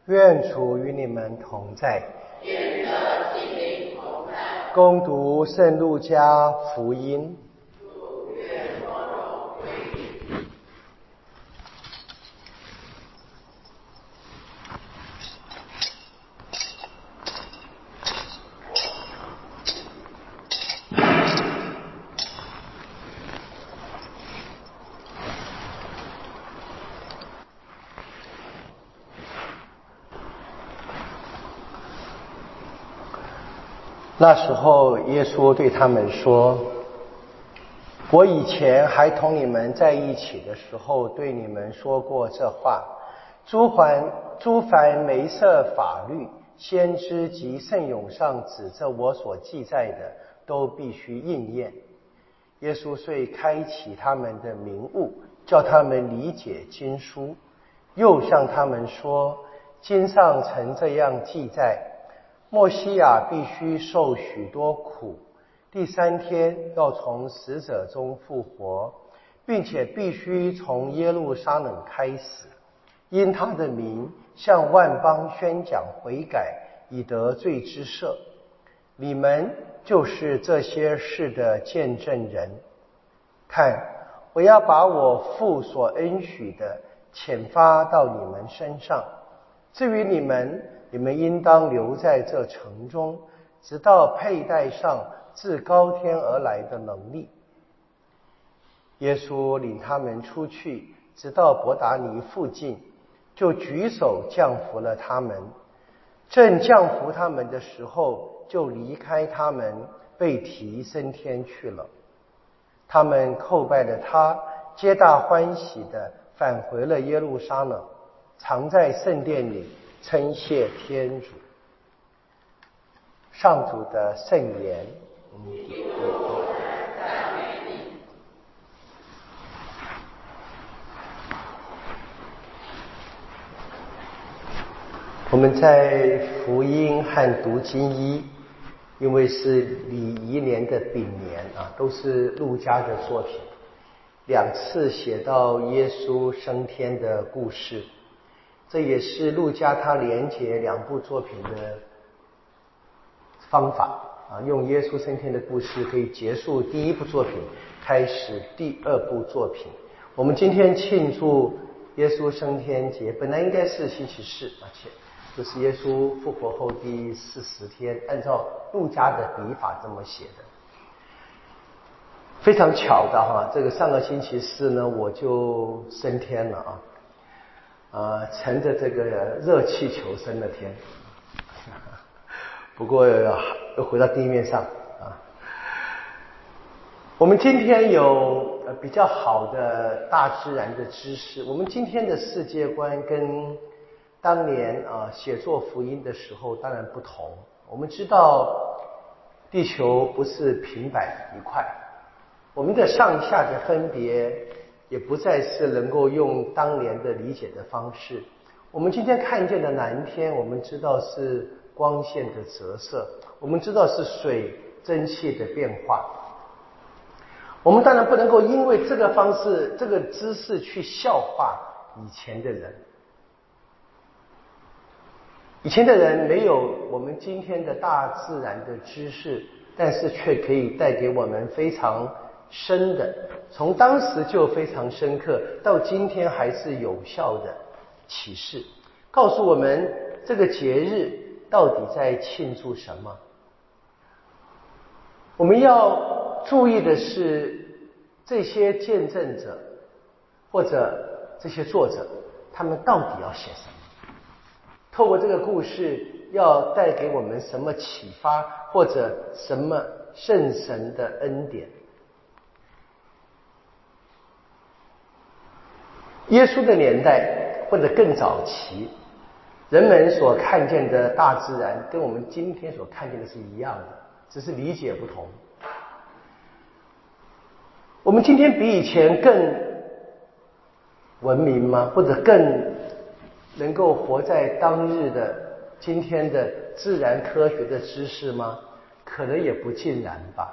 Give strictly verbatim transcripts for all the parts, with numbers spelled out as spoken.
愿主与你们同在。 愿这心灵同在。 恭读圣路加福音。 主愿光荣归你。 那时候耶稣对他们说，我以前还同你们在一起的时候对你们说过这话，诸凡诸凡梅瑟法律先知及圣咏上指着我所记载的都必须应验。耶稣遂开启他们的明悟，叫他们理解经书，又向他们说，经上曾这样记载，默西亚必须受许多苦，第三天要从死者中复活，并且必须从耶路撒冷开始，因他的名向万邦宣讲悔改，以得罪之赦。你们就是这些事的见证人。看，我要把我父所恩许的遣发到你们身上。至于你们，你们应当留在这城中，直到佩戴上自高天而来的能力。耶稣领他们出去，直到伯达尼附近，就举手降服了他们。正降服他们的时候，就离开他们，被提升天去了。他们叩拜了他，皆大欢喜地返回了耶路撒冷，常在圣殿里称谢天主。上主的圣言。我们在福音和读经一，因为是礼仪年的丙年啊，都是路加的作品，两次写到耶稣升天的故事。这也是路加他连结两部作品的方法啊，用耶稣升天的故事可以结束第一部作品，开始第二部作品。我们今天庆祝耶稣升天节，本来应该是星期四，而且就是耶稣复活后第四十天，按照路加的笔法这么写的。非常巧的哈，这个上个星期四呢，我就升天了啊。呃，乘着这个热气球升了天，不过又回到地面上啊。我们今天有呃比较好的大自然的知识，我们今天的世界观跟当年啊写作福音的时候当然不同。我们知道地球不是平板一块，我们的上下的分别也不再是能够用当年的理解的方式。我们今天看见的蓝天，我们知道是光线的折射，我们知道是水蒸气的变化。我们当然不能够因为这个方式这个知识去笑话以前的人。以前的人没有我们今天的大自然的知识，但是却可以带给我们非常深的，从当时就非常深刻，到今天还是有效的启示，告诉我们这个节日到底在庆祝什么。我们要注意的是，这些见证者或者这些作者，他们到底要写什么？透过这个故事要带给我们什么启发，或者什么圣神的恩典？耶稣的年代或者更早期，人们所看见的大自然跟我们今天所看见的是一样的，只是理解不同。我们今天比以前更文明吗？或者更能够活在当日的今天的自然科学的知识吗？可能也不尽然吧。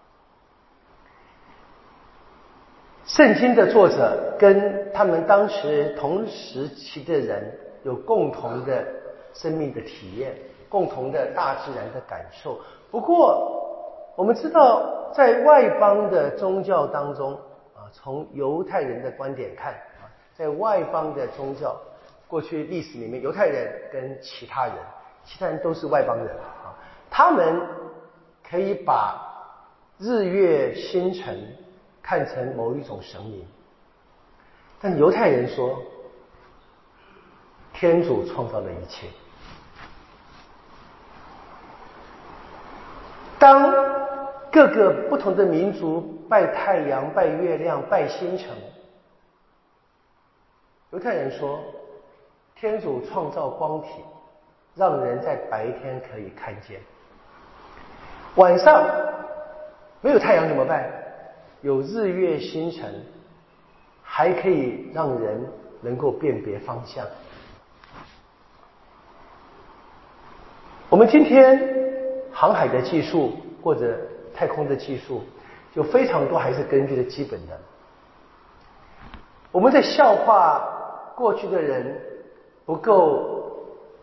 圣经的作者跟他们当时同时期的人有共同的生命的体验，共同的大自然的感受。不过我们知道在外邦的宗教当中啊，从犹太人的观点看啊，在外邦的宗教过去历史里面，犹太人跟其他人其他人都是外邦人啊，他们可以把日月星辰看成某一种神明，但犹太人说天主创造了一切。当各个不同的民族拜太阳、拜月亮、拜星辰，犹太人说天主创造光体，让人在白天可以看见，晚上没有太阳怎么办？有日月星辰，还可以让人能够辨别方向。我们今天航海的技术或者太空的技术有非常多还是根据的基本的。我们在笑话过去的人不够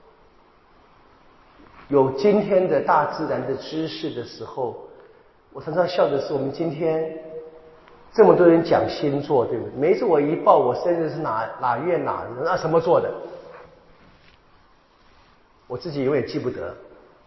有今天的大自然的知识的时候，我常常笑的是我们今天这么多人讲星座，对不对？每一次我一报我生日是哪哪月哪日，那什么座的，我自己永远记不得。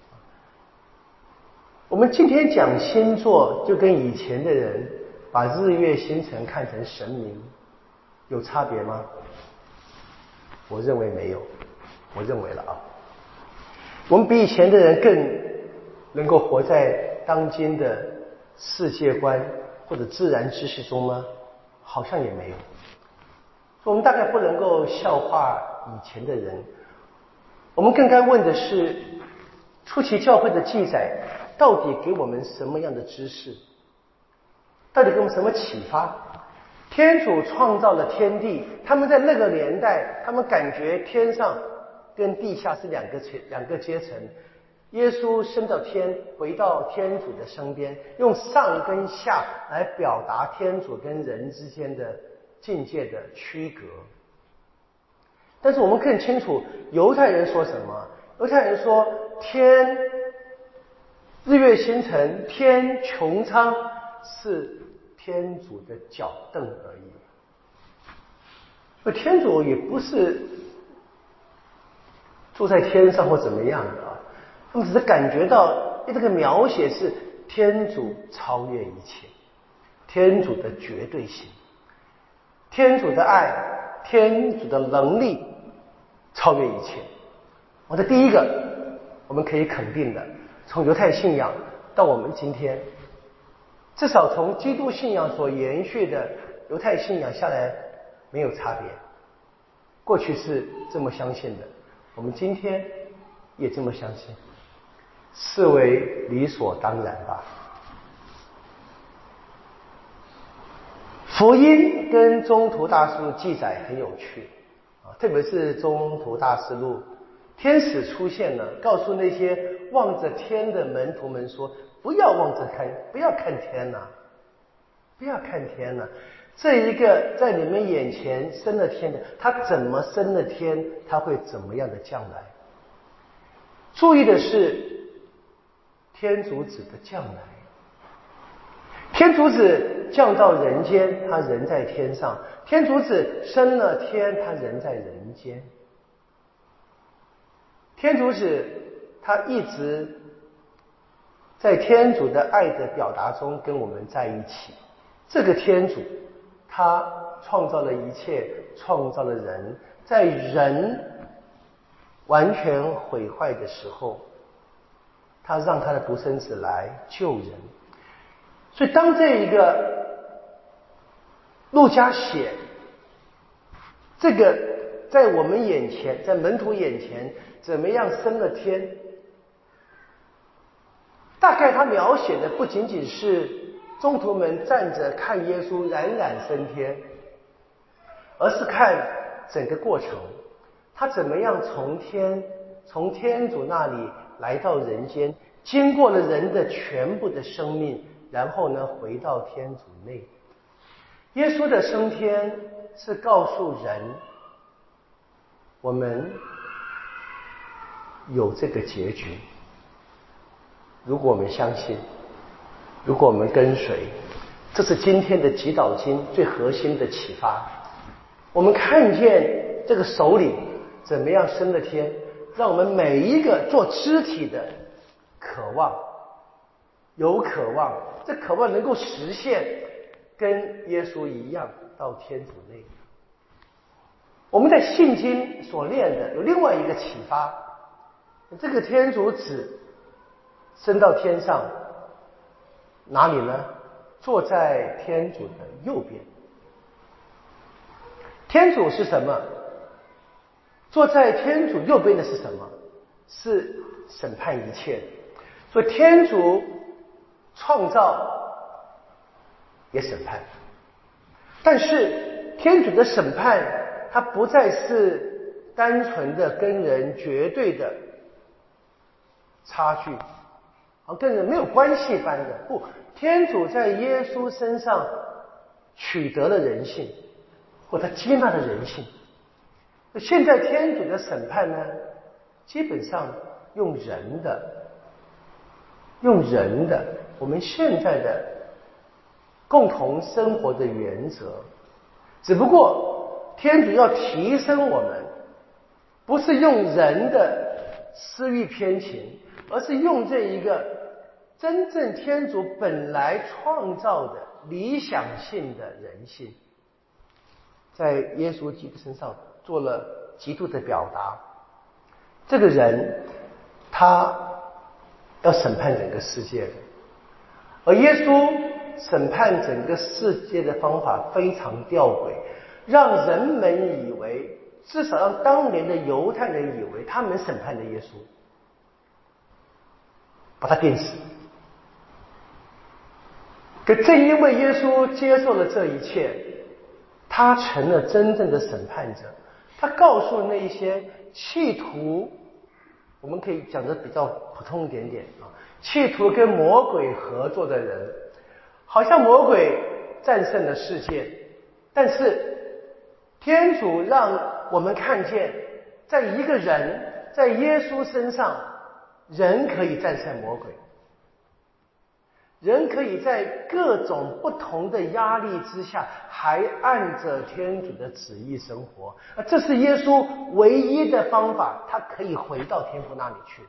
我们今天讲星座，就跟以前的人把日月星辰看成神明，有差别吗？我认为没有，我认为了啊。我们比以前的人更能够活在当今的世界观或者自然知识中吗？好像也没有。我们大概不能够笑话以前的人，我们更该问的是，初期教会的记载到底给我们什么样的知识？到底给我们什么启发？天主创造了天地，他们在那个年代，他们感觉天上跟地下是两个两个阶层。耶稣升到天，回到天主的身边，用上跟下来表达天主跟人之间的境界的区隔。但是我们更清楚犹太人说什么？犹太人说天日月星辰、天穹苍是天主的脚凳而已。而天主也不是住在天上或怎么样的啊，他们只是感觉到这个描写是天主超越一切，天主的绝对性，天主的爱，天主的能力超越一切。我的第一个我们可以肯定的，从犹太信仰到我们今天，至少从基督信仰所延续的犹太信仰下来没有差别。过去是这么相信的，我们今天也这么相信，视为理所当然吧。福音跟宗徒大事录记载很有趣啊，特别是宗徒大事录，天使出现了，告诉那些望着天的门徒们说，不要望着看，不要看天哪，不要看天哪，这一个在你们眼前升了天的，他怎么升了天，他会怎么样的将来。注意的是天主子的将来，天主子降到人间，他人在天上；天主子升了天，他人在人间。天主子他一直在天主的爱的表达中跟我们在一起。这个天主他创造了一切，创造了人，在人完全毁坏的时候，他让他的独生子来救人。所以当这一个路加写这个在我们眼前，在门徒眼前怎么样升了天，大概他描写的不仅仅是宗徒们站着看耶稣冉冉升天，而是看整个过程，他怎么样从天从天主那里来到人间，经过了人的全部的生命，然后呢回到天主内。耶稣的升天是告诉人，我们有这个结局。如果我们相信，如果我们跟随，这是今天的祈祷经最核心的启发。我们看见这个首领怎么样升了天，让我们每一个做肢体的渴望，有渴望，这渴望能够实现，跟耶稣一样到天主内。我们在信经所念的有另外一个启发，这个天主子升到天上，哪里呢？坐在天主的右边。天主是什么？坐在天主右边的是什么？是审判一切的。所以天主创造也审判，但是天主的审判它不再是单纯的跟人绝对的差距，好跟人没有关系般的。不，天主在耶稣身上取得了人性，或他接纳了人性。现在天主的审判呢，基本上用人的用人的我们现在的共同生活的原则，只不过天主要提升我们，不是用人的私欲偏情，而是用这一个真正天主本来创造的理想性的人性，在耶稣基督身上做了极度的表达。这个人他要审判整个世界的，而耶稣审判整个世界的方法非常吊诡，让人们以为，至少让当年的犹太人以为他们审判了耶稣，把他钉死。可正因为耶稣接受了这一切，他成了真正的审判者。他告诉那一些企图，我们可以讲的比较普通一点点啊，企图跟魔鬼合作的人，好像魔鬼战胜了世界，但是天主让我们看见，在一个人，在耶稣身上，人可以战胜魔鬼，人可以在各种不同的压力之下，还按着天主的旨意生活。而这是耶稣唯一的方法，他可以回到天父那里去。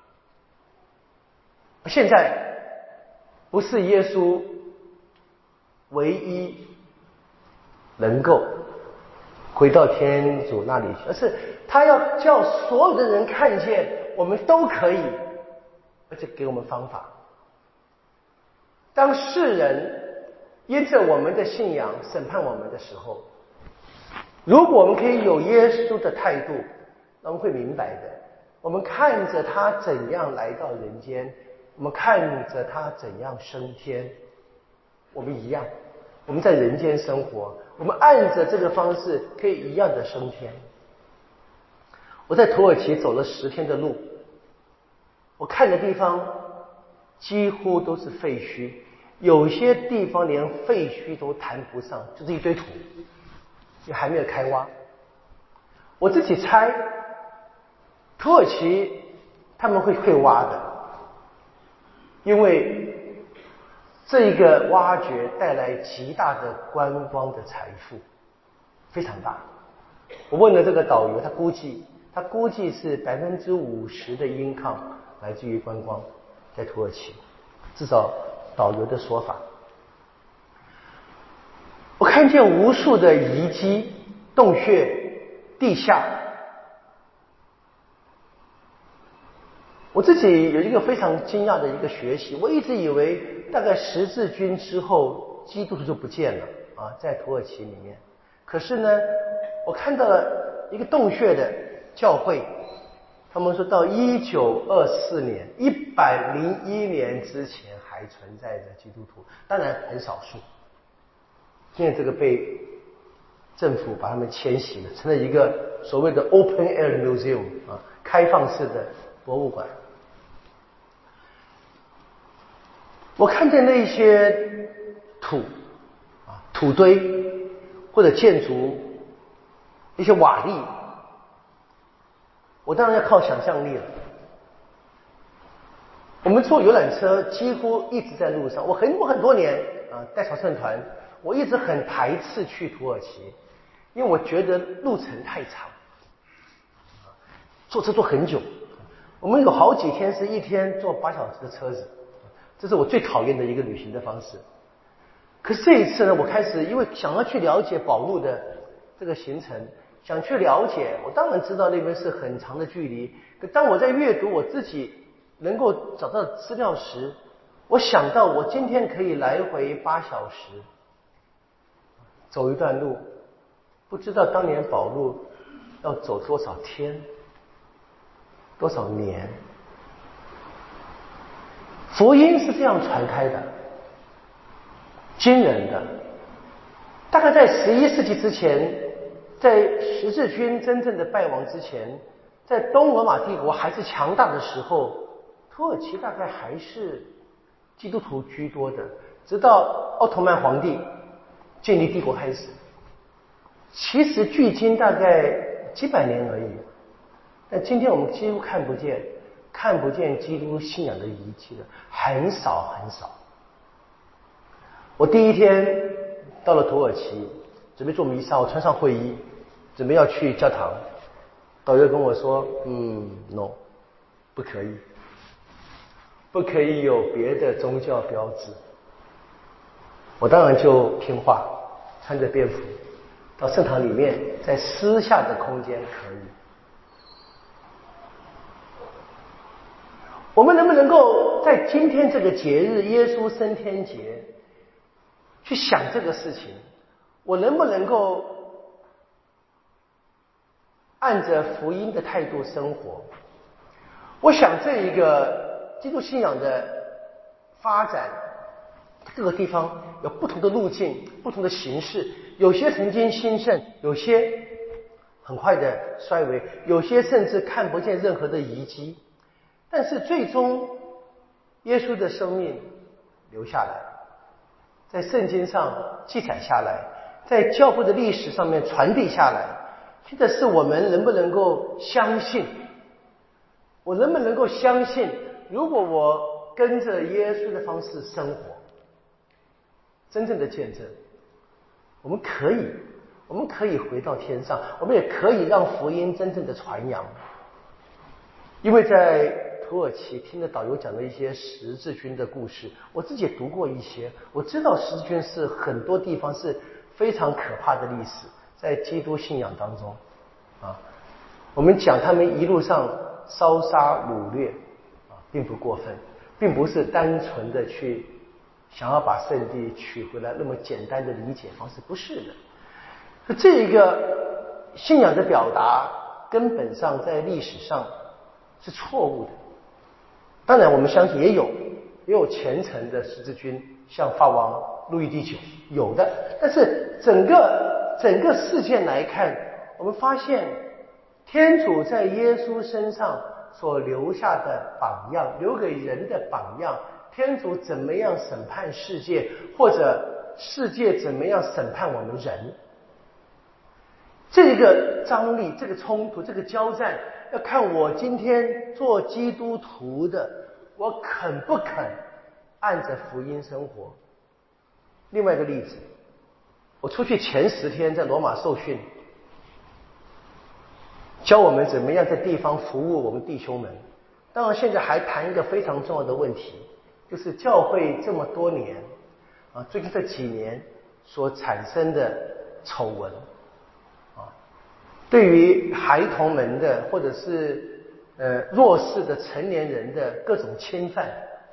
现在不是耶稣唯一能够回到天主那里去，而是他要叫所有的人看见我们都可以，而且给我们方法。当世人因着我们的信仰审判我们的时候，如果我们可以有耶稣的态度，我们会明白的。我们看着他怎样来到人间，我们看着他怎样升天，我们一样，我们在人间生活，我们按着这个方式可以一样的升天。我在土耳其走了十天的路，我看的地方几乎都是废墟，有些地方连废墟都谈不上，就是一堆土，也还没有开挖。我自己猜，土耳其他们会会挖的，因为这个挖掘带来极大的观光的财富，非常大。我问了这个导游，他估计他估计是百分之五十的 income 来自于观光。在土耳其，至少导游的说法。我看见无数的遗迹、洞穴、地下。我自己有一个非常惊讶的一个学习，我一直以为大概十字军之后基督徒就不见了啊，在土耳其里面。可是呢，我看到了一个洞穴的教会，他们说到一九二四年，一百零一年之前还存在着基督徒，当然很少数。现在这个被政府把他们迁徙了，成了一个所谓的 open air museum 啊，开放式的博物馆。我看见那些土啊土堆或者建筑，一些瓦砾。我当然要靠想象力了。 我们坐游览车几乎一直在路上。我很我很多年啊带朝圣团，我一直很排斥去土耳其，因为我觉得路程太长，坐车坐很久。我们有好几天是一天坐八小时的车子，这是我最讨厌的一个旅行的方式。可是这一次呢，我开始因为想要去了解保禄的这个行程，想去了解，我当然知道那边是很长的距离。可当我在阅读我自己能够找到资料时，我想到我今天可以来回八小时走一段路，不知道当年保禄要走多少天多少年。福音是这样传开的，惊人的。大概在十一世纪之前，在十字军真正的败亡之前，在东罗马帝国还是强大的时候，土耳其大概还是基督徒居多的，直到奥特曼皇帝建立帝国开始。其实距今大概几百年而已，但今天我们几乎看不见看不见基督信仰的遗迹了，很少很少。我第一天到了土耳其，准备做弥撒，我穿上会衣，准备要去教堂。导游跟我说：“嗯 ，no， 不可以，不可以有别的宗教标志。”我当然就听话，穿着便服到圣堂里面，在私下的空间可以。我们能不能够在今天这个节日耶稣升天节去想这个事情？我能不能够按着福音的态度生活？我想这一个基督信仰的发展，各个地方有不同的路径，不同的形式，有些曾经兴盛，有些很快的衰微，有些甚至看不见任何的遗迹。但是最终耶稣的生命留下来，在圣经上记载下来，在教会的历史上面传递下来。现在是我们能不能够相信，我能不能够相信，如果我跟着耶稣的方式生活，真正的见证，我们可以我们可以回到天上，我们也可以让福音真正的传扬。因为在土耳其听了导游讲的一些十字军的故事，我自己也读过一些，我知道十字军是很多地方是非常可怕的历史，在基督信仰当中啊，我们讲他们一路上烧杀掳掠啊，并不过分，并不是单纯的去想要把圣地取回来那么简单的理解方式，不是的。这一个信仰的表达根本上在历史上是错误的。当然我们相信也有也有虔诚的十字军，像法王路易第九有的，但是整个整个事件来看，我们发现天主在耶稣身上所留下的榜样，留给人的榜样，天主怎么样审判世界，或者世界怎么样审判我们人，这个张力，这个冲突，这个交战，要看我今天做基督徒的，我肯不肯按着福音生活。另外一个例子，我出去前十天在罗马受训，教我们怎么样在地方服务我们弟兄们。当然现在还谈一个非常重要的问题，就是教会这么多年啊，最近这几年所产生的丑闻啊，对于孩童们的或者是呃弱势的成年人的各种侵犯，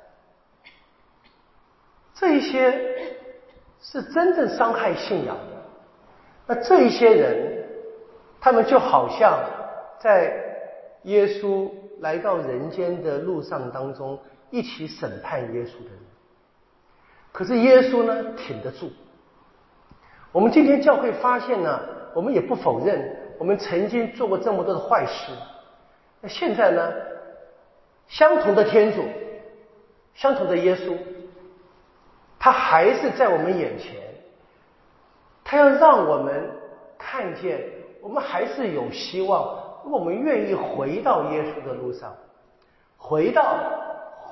这一些是真正伤害信仰的。那这一些人，他们就好像在耶稣来到人间的路上当中一起审判耶稣的人，可是耶稣呢挺得住。我们今天教会发现呢，我们也不否认我们曾经做过这么多的坏事，那现在呢，相同的天主，相同的耶稣，他还是在我们眼前，他要让我们看见我们还是有希望，如果我们愿意回到耶稣的路上，回到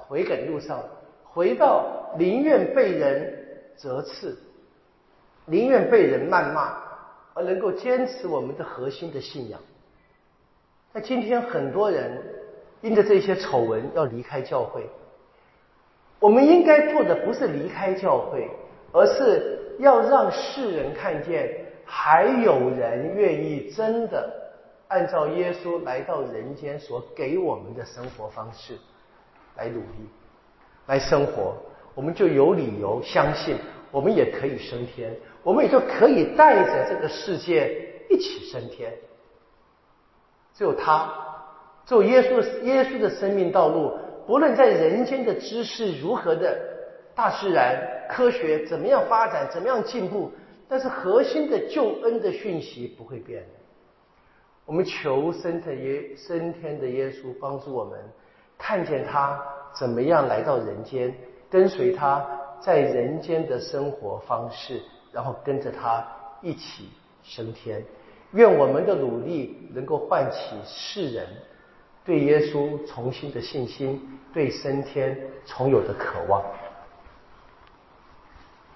悔改路上，回到宁愿被人责斥，宁愿被人谩骂，而能够坚持我们的核心的信仰。那今天很多人因着这些丑闻要离开教会，我们应该做的不是离开教会，而是要让世人看见还有人愿意真的按照耶稣来到人间所给我们的生活方式来努力来生活，我们就有理由相信我们也可以升天，我们也就可以带着这个世界一起升天。只有他，只有耶稣耶稣的生命道路，不论在人间的知识如何的大自然科学怎么样发展，怎么样进步，但是核心的救恩的讯息不会变。我们求升天耶升天的耶稣帮助我们看见他怎么样来到人间，跟随他在人间的生活方式，然后跟着他一起升天。愿我们的努力能够唤起世人对耶稣重新的信心，对升天重有的渴望。